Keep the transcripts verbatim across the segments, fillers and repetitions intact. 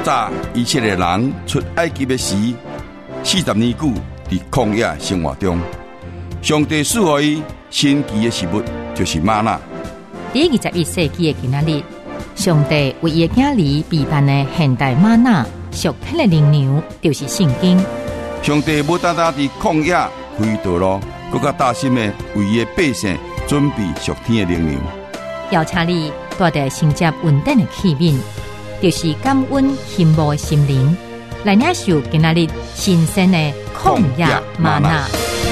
早以前的人出埃及的时，四十年久伫曠野生活中，上帝赐予伊神奇的食物，就是吗哪。 第二十一世纪的今仔日，上帝为伊的囝儿备办的现代吗哪属天的灵粮，就是圣经。 上帝无单单伫曠野开道路，更加大心的为伊的百姓准备属天的灵粮。 邀请你带着承接稳定的器皿，就是感恩羡慕的心灵，来领受今仔日新鲜的曠野嗎哪。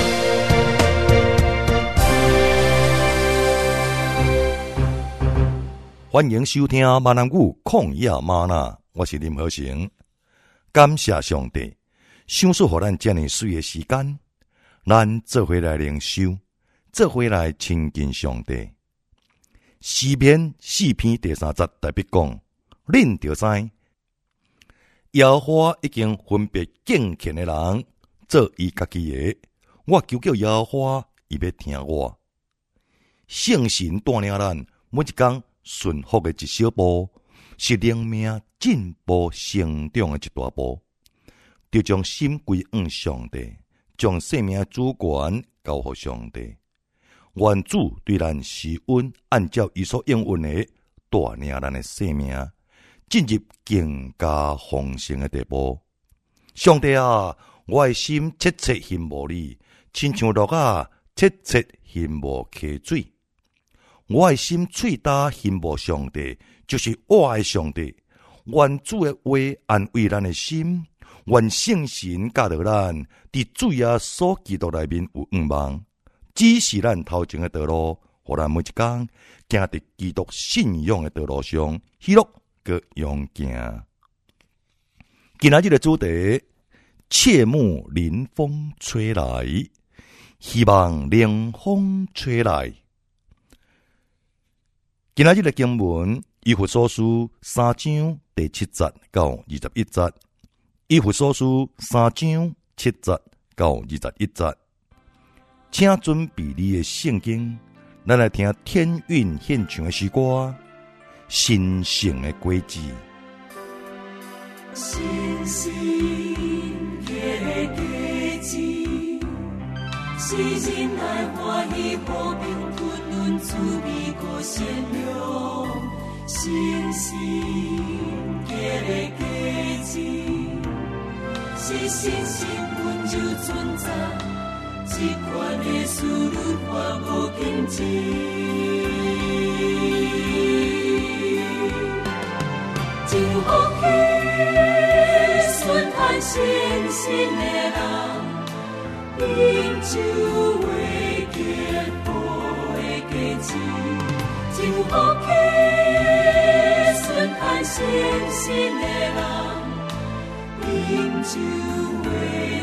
欢迎收听闽南语曠野嗎哪，我是林和成。感谢上帝，赏赐予咱这么水的时间，咱做回来灵修，做回来亲近上帝。诗篇四篇第三节特别讲，恁着知，耶和華已經分別敬虔的人做伊家己的，我求叫耶和華，伊要聽我。聖神帶領咱每一天順服的一小步，是靈命進步成長的一大步。就將心歸向上帝，將生命的主權交予上帝。願主對咱施恩，按照伊所應允的，帶領咱的生命進入更加豐盛的地步。上帝啊，我的心切切羨慕你，親像鹿啊切切羨慕溪水。我的心喙焦羨慕上帝，就是我的上帝。願主的話安慰咱的心，願聖神教導咱佇主耶穌基督內面有盼望。指示咱頭前的道路，互咱每一天行佇基督信仰的道路上，喜樂佮勇行。今仔日的主題，切莫冷風吹來，希望冷風吹來。今仔日的經文，以弗所書三章第七節到二十一節，以弗所書三章七節到二十一節。請準備你的聖經，咱來聽天韻獻唱的詩歌，神聖的果子。 神聖的果子，是人來歡喜和平吞潤滋味和善良。神聖的果子，是神聖溫柔存在。一款的思慮化無經濟，真福氣順坦信心的人，因就會結果的果子。真福氣順坦信心的人，因就會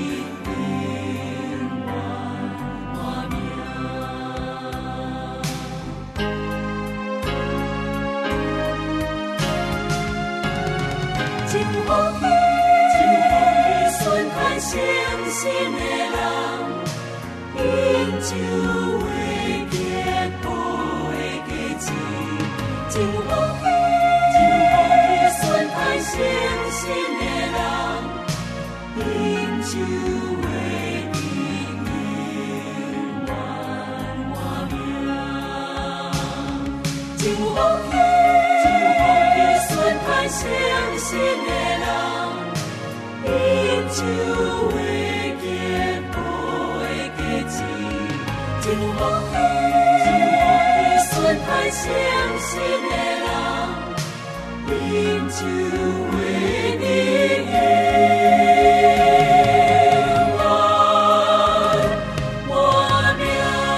相信的人，因就會結果的果子。真福氣，順坦相信的人，因就會得永遠活命。真福氣，順坦相信的人，因就會結果的果子。真福氣，順坦相信的人，因就會得永遠活命。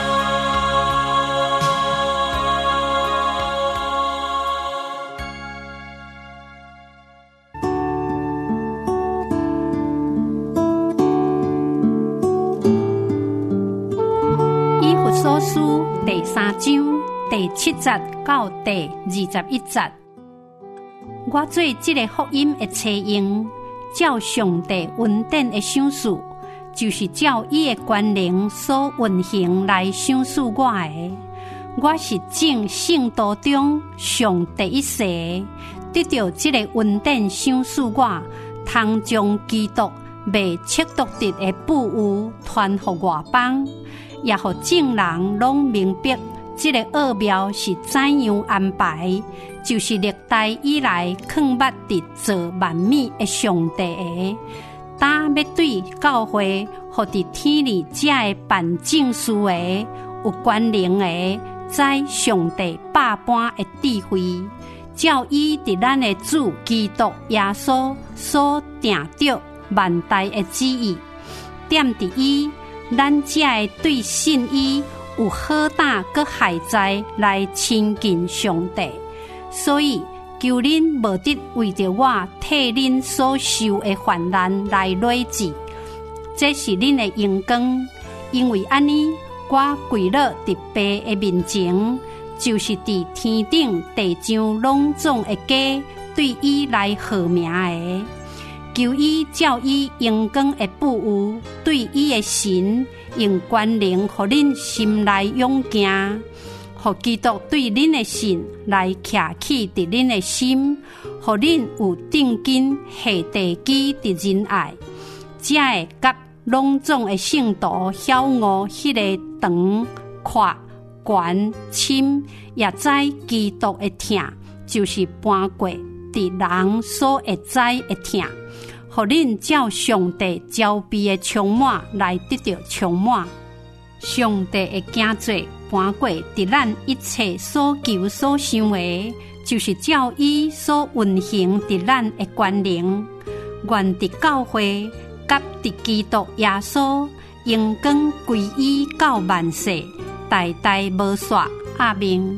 所書第三章第七節到第二十一節，我做這個福音的採用，照上帝恩典的賞賜，就是照伊的權能所運行來賞賜我的。我是正聖道中上第一世， 得到这个恩典赏赐我，通将基督未测度得的不有传给外邦，也互众人拢明白这个奥妙是怎样安排，就是历代以来藏捌伫造万物的上帝的，打要对教会和伫天里这个办正事的有关联的，在上帝百般的智慧，照伊伫咱的主基督耶稣所定着万代的旨意，点伫伊，咱才会对信伊有好大个海在来亲近上帝。所以求恁无得为着我替恁所受的患难来累积，这是恁的荣光。因为安尼，我跪落伫爸的面前，就是伫天顶地上拢总的家，对伊来号名的。求伊照伊荣光的不有，对伊的神用关联，互恁心内勇惊，互基督对恁的神来徛起伫恁的心，互恁有定根下地基伫仁爱，才会甲拢总的圣徒晓悟迄个长、阔、悬、深，也知基督的疼，就是搬过伫人所会知的疼。互恁照上帝招庇的充满来得到充满，上帝的行做搬过伫咱一切所求所想的，就是照伊所运行伫咱的关联，愿伫教会甲伫基督耶稣，荣光归伊到万世，代代无煞。阿明。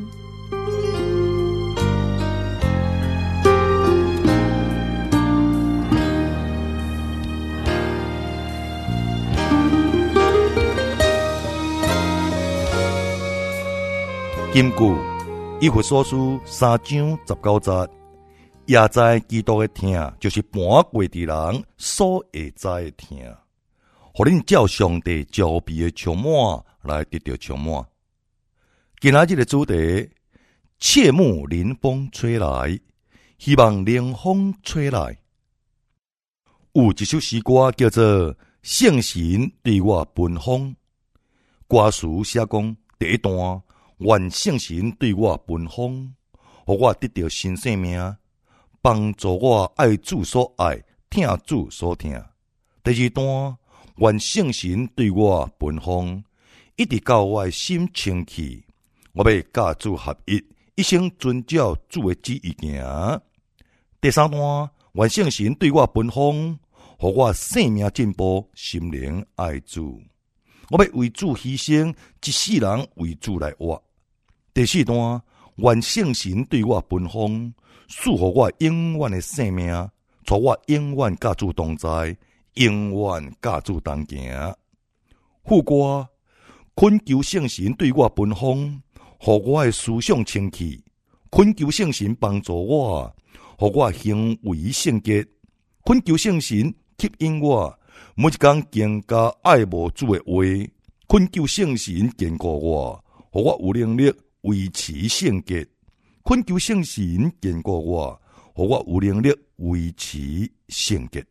根据以弗所書三章十九節，也知基督的疼，就是搬過的人所會知的疼，互恁照上帝招庇的充滿來得到充滿。今仔日的主題，切莫臨風吹來，希望涼風吹來。有一首詩歌叫做《聖神對我奔風》，歌詞寫講第一段，願聖神對我奔風，互我得到新生命，幫助我愛主所愛，聽主所聽。第二段，願聖神對我奔風，一直到我的心清氣，我要甲主合一，一生遵照主的旨意行。第三段，願聖神對我奔風，互我生命進步，心靈愛主，我要為主犧牲，一世人為主來活。第四段，願聖神對我奔風，賜予我永遠的生命，帶我永遠甲主同在，永遠甲主同行。副歌，懇求聖神對我奔風，互我的思想清氣，懇求聖神幫助我，互我行為聖潔，懇求聖神吸引我，每一天更加愛慕主的話，懇求聖神堅固我，互我有能力維持聖潔，懇求聖神堅固我，互我有能力維持聖潔。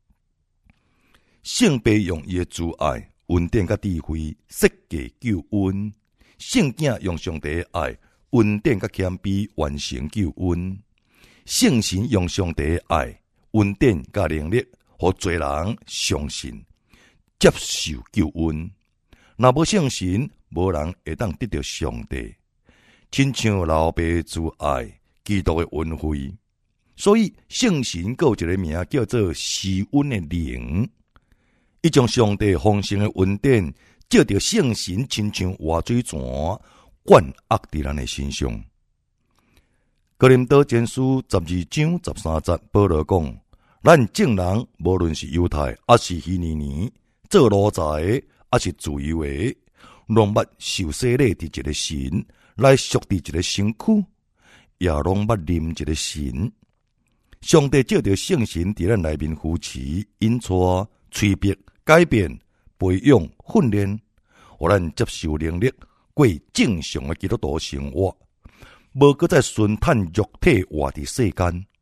聖父用伊的慈愛、恩典甲智慧設計救恩，聖子用上帝的愛、恩典甲謙卑完成救恩，聖神用上帝的愛、恩典甲能力，互罪人相信接受救恩。若無聖神，無人會當得到上帝。親像老爸慈愛、基督的恩惠，所以聖神還有一個名叫做施恩的靈。伊將上帝豐盛的恩典，借着聖神親像活水泉，灌壓佇咱的身上。哥林多前書十二章十三節，保羅講：咱眾人無論是猶太，還是希利尼，做奴才的，還是自由的，攏捌受洗禮佇一個神，來屬佇一個身軀，也攏捌啉一個神。上帝借着聖神佇咱內面扶持、引帶、催逼、改變、培養、訓練，互咱接受能力，過正常的基督徒生活，無擱再順趁肉體活佇世間。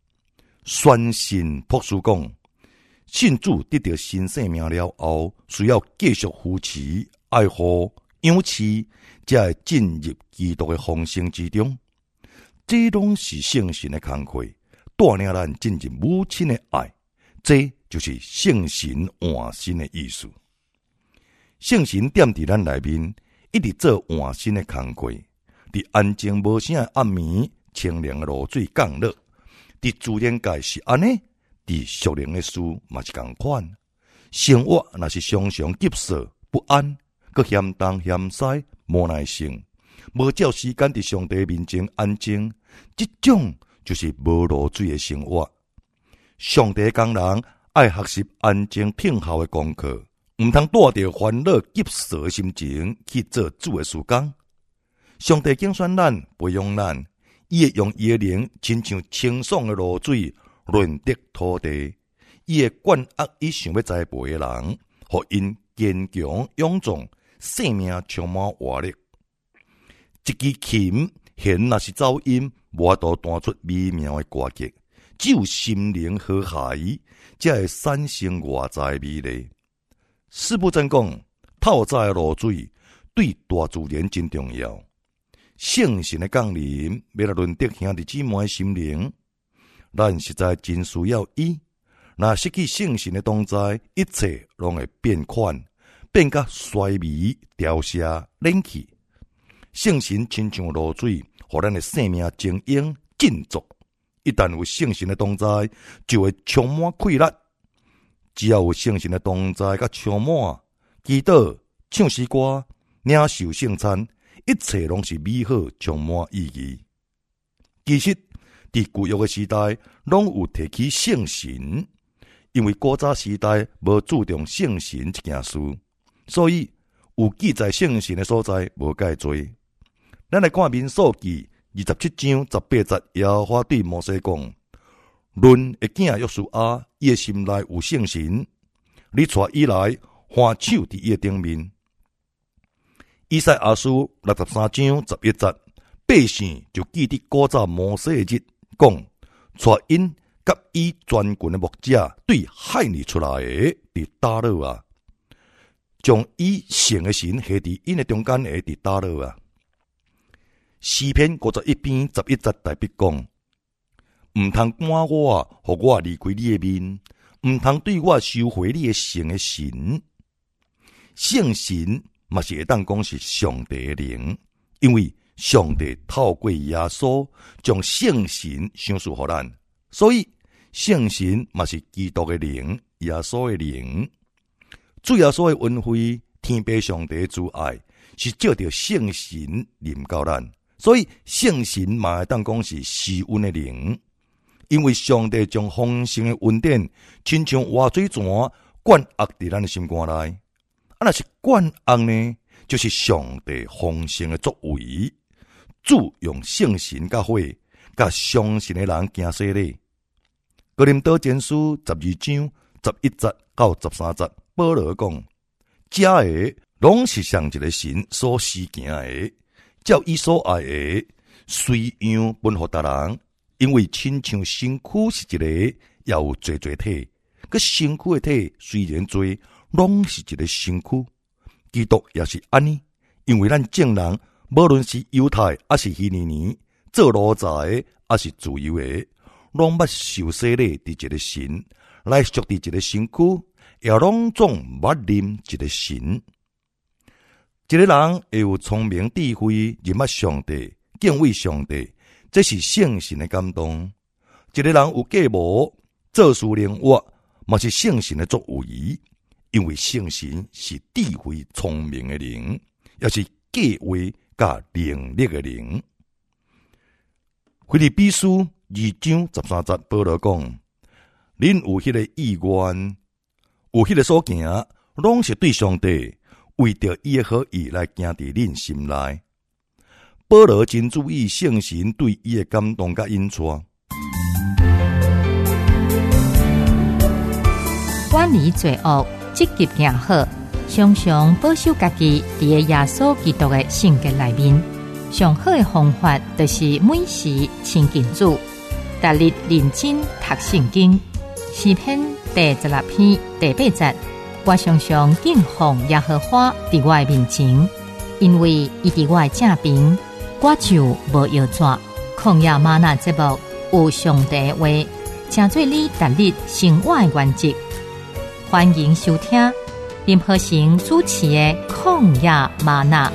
宣信博士讲，信主得到新生命了后，需要继续扶持、爱护、养饲，才会进入基督的丰盛之中。这拢是圣神的工课，带领咱进入母亲的爱。这就是圣神换心的意思。圣神踮伫咱内面，一直做换心的工课。伫安静无声的暗暝，清凉的露水降落。伫自然界是安尼，伫属灵的事嘛是同款。生活若是常常急躁不安，佮嫌东嫌西，无耐性，无照时间伫上帝面前安静，这种就是无露水的生活。上帝工人爱学习安静听候的功课，毋通带着烦恼急躁的心情去做主的事工。上帝拣选咱，培养咱，伊会用伊的灵，亲像清爽的露水润泽土地。伊会灌压伊想要栽培的人，互因坚强勇壮，生命充满活力。一支琴弦若是噪音，无法度弹出美妙的歌曲。只有心灵和諧，才会产生外在美丽。师父真讲，透早的露水对大自然真重要。圣神的降临，要来润泽兄弟姊妹的心灵，咱实在真需要伊。若失去圣神的同在，一切拢会变款，变甲衰微、凋谢、冷去。圣神亲像露水，互咱的生命精英振作。一旦有圣神的同在，就会充满快乐。只要有圣神的同在甲充满，祈祷、唱诗歌、领受圣餐，一切拢是美好，充满意义。其实，伫旧约的时代，拢有提起圣神，因为古早时代无注重圣神这件事，所以有记载圣神的所在无介多。咱来看民数记二十七章十八节，耶和华对摩西讲：论的囝约书亚，伊的心内有圣神，你带伊来，换手伫伊的顶面。以赛亚书六十三章十一节，百姓就记得古早摩西的日，讲带因甲伊全群的牧者对害你出来的伫打扰啊，将伊圣的神下伫因的中间的伫打扰啊。诗篇五十一篇十一节代笔讲：毋通赶我，互我离开你的面；毋通对我收回你的圣的神。圣神嘛是会当讲是上帝的灵，因为上帝透过耶稣将圣神赏赐予咱，所以圣神嘛是基督的灵，耶稣的灵。主耶稣的恩惠，天父上帝的主爱，是照着圣神临到咱。所以圣神嘛会当讲是施恩的灵，因为上帝将丰盛的恩典，亲像活水泉灌压伫咱的心肝内。啊，若是灌压呢，就是上帝丰盛的作为。主用圣神甲火，甲相信的人行洗礼。哥林多前书十二章十一节到十三节，保罗讲：遮个拢是上一个神所施行的。照伊所爱的，随样分予达人，因为亲像身躯是一个，也有侪侪体。个身躯的体虽然多，拢是一个身躯。基督也是安尼，因为咱众人，无论是犹太还是希利尼，做奴才的还是自由的，拢捌受洗礼伫一个神，来属伫一个身躯，也拢总捌啉一个神。一个人会有聪明智慧，认识上帝，敬畏上帝，这是圣神的感动。一个人有计谋，做事灵活，嘛是圣神的作为。因为圣神是智慧聪明的灵，也是计划甲能力的灵。腓立比书二章十三节，保罗讲：恁有迄个意愿，有迄个所行，拢是对上帝。为着伊的好意来行伫恁心内。保罗真注意圣神对伊的感动甲引带， 远离罪恶，积极行好，常常保守家己伫个耶稣基督的性格内面。上好的方法就是每时亲近主， 逐日認真讀聖經。詩篇第十六篇第八節，我常常敬奉耶和華佇我的面前，因為伊佇我的正邊，我就無搖拽。曠野嗎哪節目有上帝的話，成做你逐日生活的原則。歡迎收聽林和成主持的曠野嗎哪。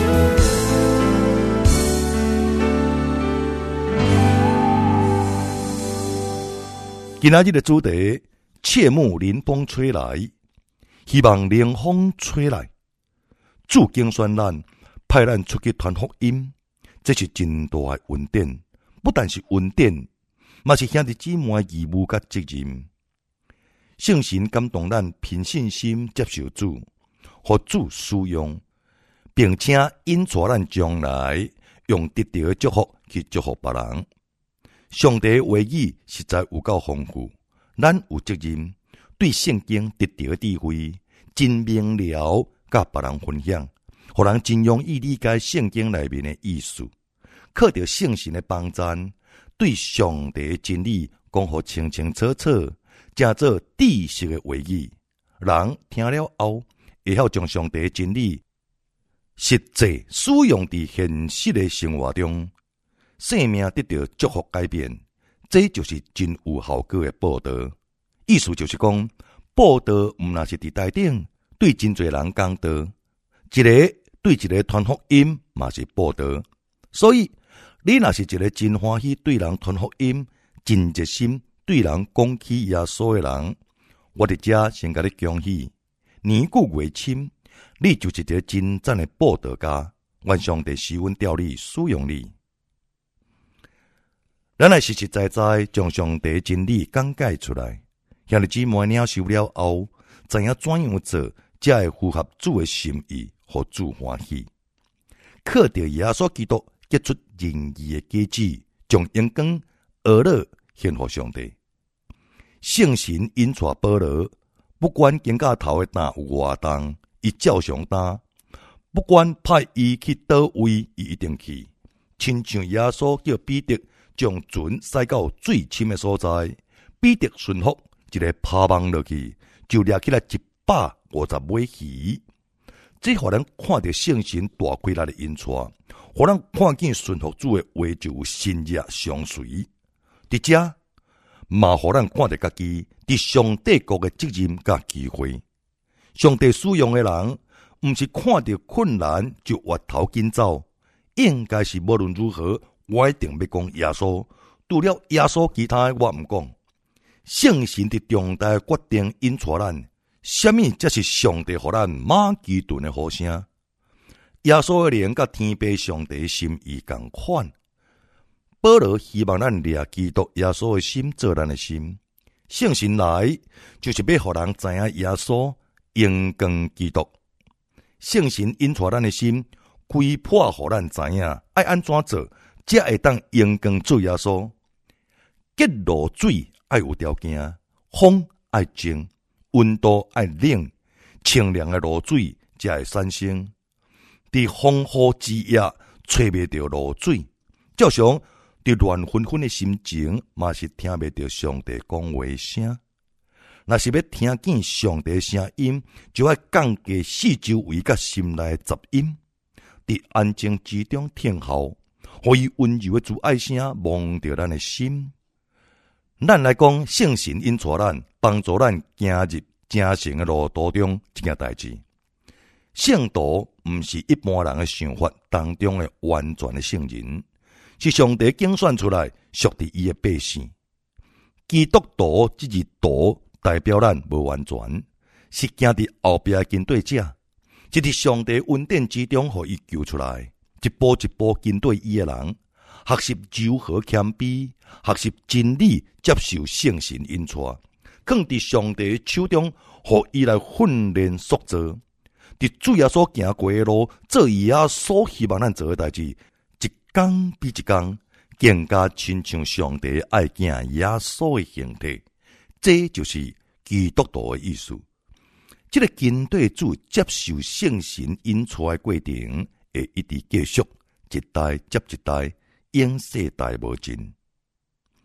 今仔日的主題，切莫臨風吹來，希望涼風吹來。主競選咱，派咱出去傳福音，這是真大的恩典。不但是恩典，嘛是兄弟姊妹的義務甲責任。聖神感動咱憑信心接受主，互主使用，並且引帶咱將來用得到的祝福去祝福別人。上帝的話語實在有夠豐富，咱有責任對聖經得到智慧，真明了甲別人分享，互人真容易理解聖經內面的意思。靠着聖神的幫助，對上帝的真理講互清清楚楚，正做知識的話語。人聽了後，會曉將上帝的真理實際使用在現實的生活中。生命得到祝福改變，這就是真有效果的報道。意思就是講，報道唔那是佇台頂對真濟人講道，一個對一個傳福音嘛是報道。所以你若是一個真歡喜對人傳福音、真熱心對人講起耶穌的人，我佇遮先甲你恭喜。年久月深，你就是一個真讚的報道家，願上帝施恩調你使用你。咱來實實在在將上帝真理講解出來，兄弟姊妹領受了後，知影怎樣做，才會符合主的心意，互主歡喜。靠着耶穌基督結出仁義的果子，將榮光兒樂獻予上帝。聖神引帶保羅，不管肩胛頭的擔有偌重，伊照常擔；不管派伊去倒位，伊一定去。親像耶穌叫彼得將船駛到最深的所在，彼得順服，一個趴網落去，就掠起來一百五十尾魚。這互人看到聖神大開力的引帶，互人看見順服主的話就有新約相隨。佇遮嘛，互人看到家己佇上帝國的責任甲機會。上帝使用的人，毋是看到困難就越頭緊走，應該是無論如何，我一定要講耶穌。除了耶穌，其他的我毋講。聖神的重大決定引帶咱，什麼才是上帝互咱馬其頓的呼聲？耶穌的靈甲天父上帝的心意共款。保羅希望咱掠基督耶穌的心做咱的心。聖神來就是要互人知影耶穌榮光基督。聖神引帶咱的心，開破互咱知影愛安怎做，才會當榮光做耶穌。結露水愛有條件，風愛靜，溫度愛冷，清涼的露水才會產生。佇風雨之夜找袂到露水，照常佇亂紛紛的心情，嘛是聽袂到上帝講話聲。若是要聽見上帝聲音，就要降低四周圍甲心內雜音，佇安靜之中聽候，互伊溫柔的主愛聲蒙着咱的心。咱來講，聖神引帶咱，幫助咱行入正誠的路途中，這件代志。聖徒毋是一般人的想法當中的完全的聖人，是上帝競選出來屬於伊的百姓。基督徒這字徒代表咱無完全，是行佇後壁的跟對者，是佇上帝恩典之中，互伊救出來，一步一步跟對伊的人。學習柔和謙卑，學習真理，接受聖神引帶，放佇上帝的手中，互伊來訓練塑造。佇主耶穌行過的路，做伊耶穌希望咱做的代志，一天比一天更加親像上帝愛子耶穌的形體。這就是基督徒的意思。這個跟對主接受聖神引帶的過程，會一直繼續，一代接一代。永世代無盡。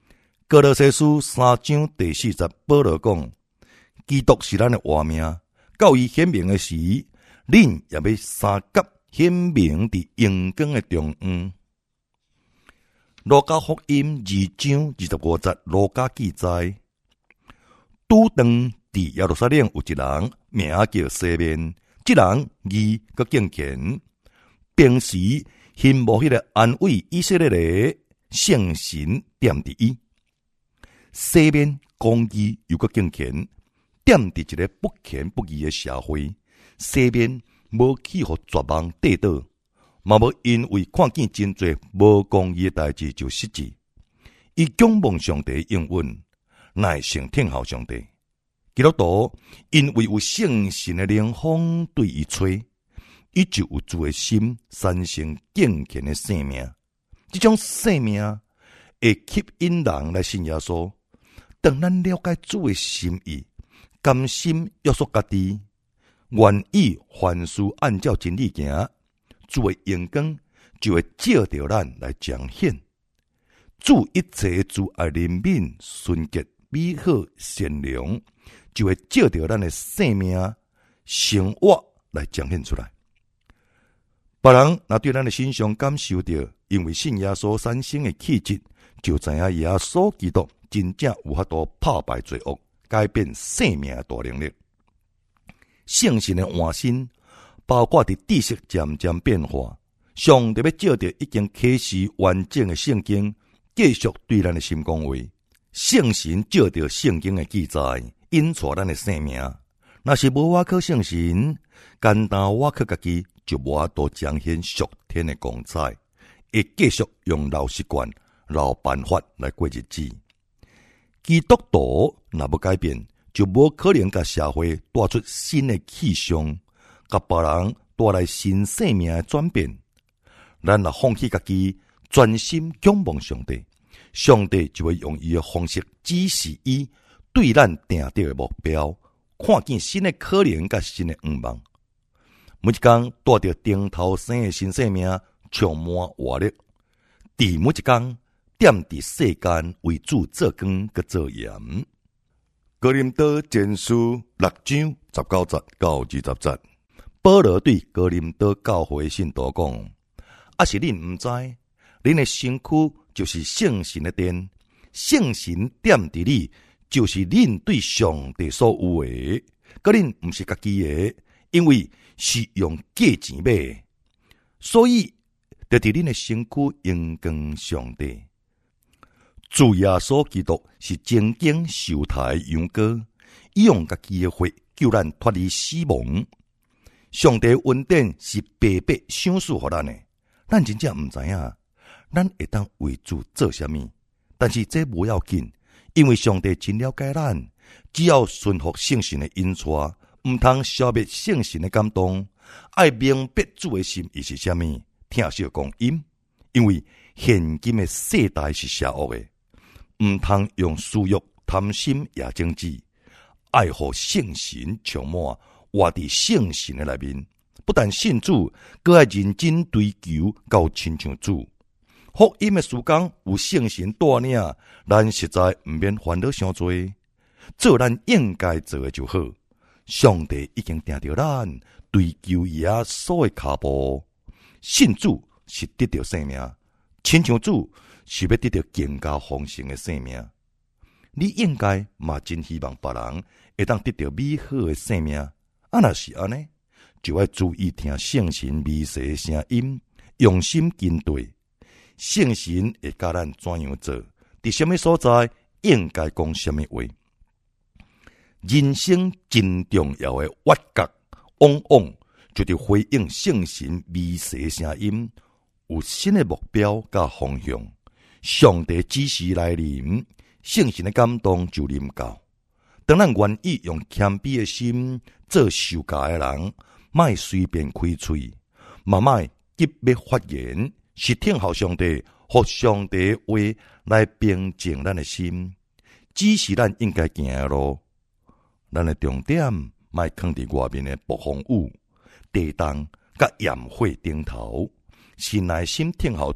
哥罗西书三章第四节，保罗讲，基督是咱的活命，到伊显明的时，恁也要三甲显明伫阳光的中央。路加福音二章二十五节，路加记载，拄当伫耶路撒冷有一人，名叫西面，这人义佮敬虔，平时羡慕迄个安慰以色列的圣神踮伫伊。西面公义又佮敬虔，踮伫一个不虔不义的社会，西面无去互绝望跌倒，嘛无因为看见真侪无公义的代志就失志。伊仰望上帝的应允，乃成听候上帝。基督徒因为有圣神的灵风对伊吹，伊就有主的心，产生敬虔的生命。这种生命会吸引人来信耶稣。当咱了解主的心意，甘心约束家己，愿意凡事按照真理行，主的阳光就会照着咱来彰显。主一切主爱怜悯、纯洁、美好、善良，就会照着咱的生命、生活来彰显出来。别人若对咱的身上感受到，因为信耶稣产生的气质，就知影耶稣基督真正有法度打败罪恶，改变生命的大能力。圣神的换新，包括伫知识渐渐变化，上帝要照着已经启示完整的圣经，继续对咱的心讲话。圣神照着圣经的记载，引出咱的生命。若是无瓦靠圣神，单单瓦靠家己，就无法度彰显属天的光彩，会继续用老习惯、老办法来过日子。基督徒若要改变，就无可能甲社会带出新的气象，甲别人带来新生命的转变。咱若放弃家己，专心仰望上帝，上帝就会用伊的方式指示伊对咱定定的目标，看见新的可能甲新的愿望。每一天带着顶头生的新生命，充满活力。伫每一天踮伫世间为主做光佮做盐。哥林多前书六章十九节到二十节，保罗对哥林多教会信徒讲：啊是恁毋知，恁的身躯就是圣神的殿，圣神踮伫你，就是恁对上帝所有的，佮恁毋是家己的，因为是用价钱买的，所以就伫恁的身躯荣光上帝。主耶稣基督是曾经受抬羊羔，伊用家己的血救咱脱离死亡。上帝恩典是白白赏赐予咱的，咱真正毋知影，咱会当为主做啥物？但是这无要紧，因为上帝真了解咱，只要顺服圣神的引带，毋通消灭圣神的感动，爱明白主的心意是啥物，听小讲音，因为现今的世代是邪恶的。毋通用私欲、贪心也政治，爱护圣神充满，活伫圣神的内面。不但信主，更爱认真追求到亲像主。福音的时光有圣神带领，咱实在毋免烦恼伤多，做咱应该做的就好。上帝已经定着咱追求耶稣的脚步，信主是得到生命，亲像主是要得到更加丰盛的生命。你应该嘛真希望别人会当得到美好的生命。啊，若是安尼，就要注意听圣神微细的声音，用心跟对。圣神会教咱怎样做，伫什么所在应该讲什么话。人生真重要的挖角，往往就得回应圣神微细的声音，有新的目标甲方向。上帝指示来临，圣神的感动就临到。当咱愿意用谦卑的心做受教的人，莫随便开嘴，嘛莫急要发言，是听候上帝，互上帝的话来平静咱的心，指示咱应该行的路。咱的重点莫放伫外面的暴风雨、地动甲焰火顶头，是耐心听候主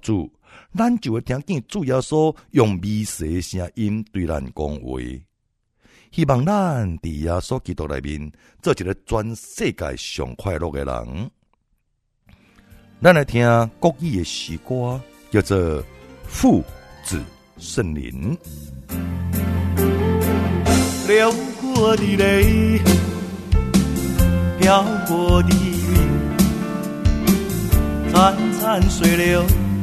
咱就会听见主耶稣用微细的声音对咱讲话。希望咱伫耶稣基督内面做一个全世界上快乐的人。咱来听国语的诗歌，叫做《父子圣灵》。 流过的泪，飘过的云，潺潺水流，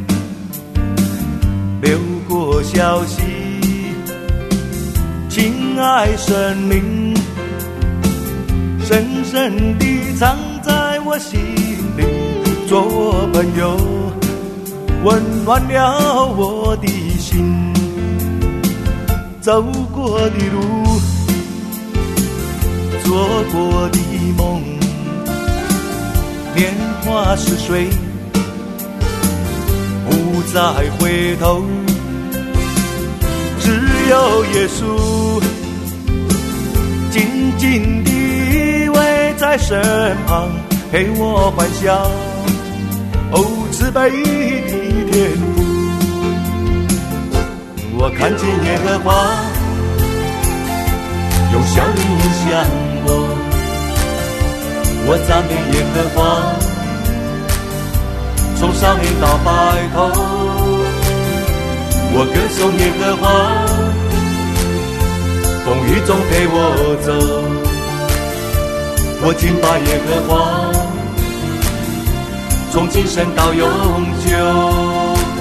流过消息。亲爱生命，深深地藏在我心里，做我朋友，温暖了我的心。走过的路，做过的梦，年华似水，不再回头。只有耶稣紧紧地依偎在身旁，陪我欢笑。哦，慈悲的天父，我看见耶和华用笑脸迎向我，我赞美耶和华，从上面到白头。我歌颂耶和华，风雨中陪我走。我敬拜耶和华，从今生到永久。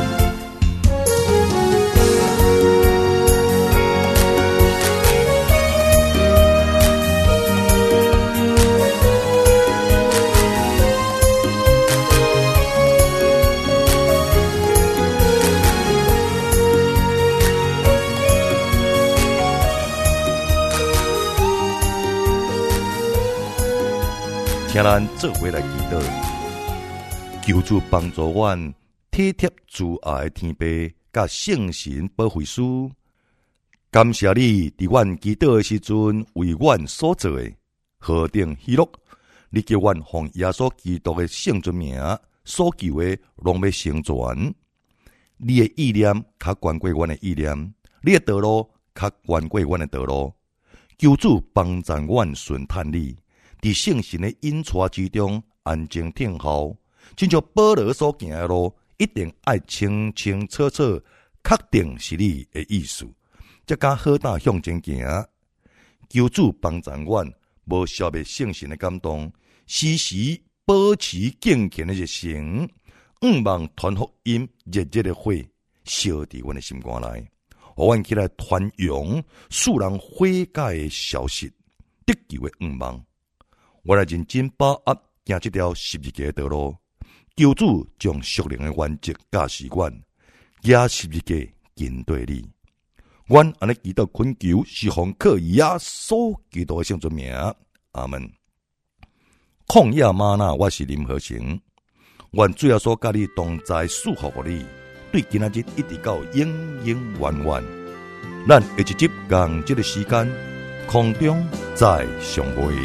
请咱做伙来祈祷，求主帮助阮体贴慈爱的天父，甲圣神保惠师。感谢你伫阮祈祷的时阵为阮所做的，何等喜乐！你叫阮奉耶稣基督的圣尊名所求的，拢要成全。你的意念较悬过阮的意念，你的道路较悬过阮的道路。求主帮助阮顺探你。伫圣神的引带之中，安静听候，亲像保罗所行的路，一定爱清清楚楚，确定是你的意思，才敢好胆向前行。求主帮助阮，无消灭圣神的感动，时时保持敬虔的热诚，毋望传福音热热的火烧伫阮的心肝内，互阮起来传扬使人悔改的消息，得救的愿望。我来认真把握行这条十字架的道路，求主将属灵的原则教示阮，也十字架跟对你。阮安尼祈祷恳求，是奉靠耶稣基督的圣尊名，阿门。旷野吗哪，我是林和成。愿主耶稣甲你同在，祝福你，对今仔日一直到永永远远。咱下一集共这个时间，空中再相会。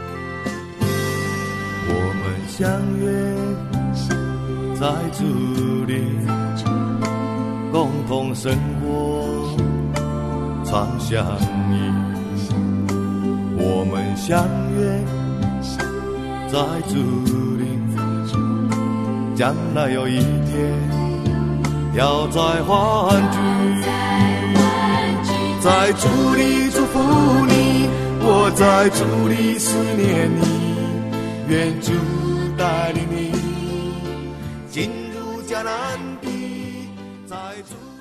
我们相约在主里，共同生活，常相依。我们相约在主里，将来有一天要再欢聚。在主里祝福你，我在主里思念你。愿主带领你进入迦南地，在主。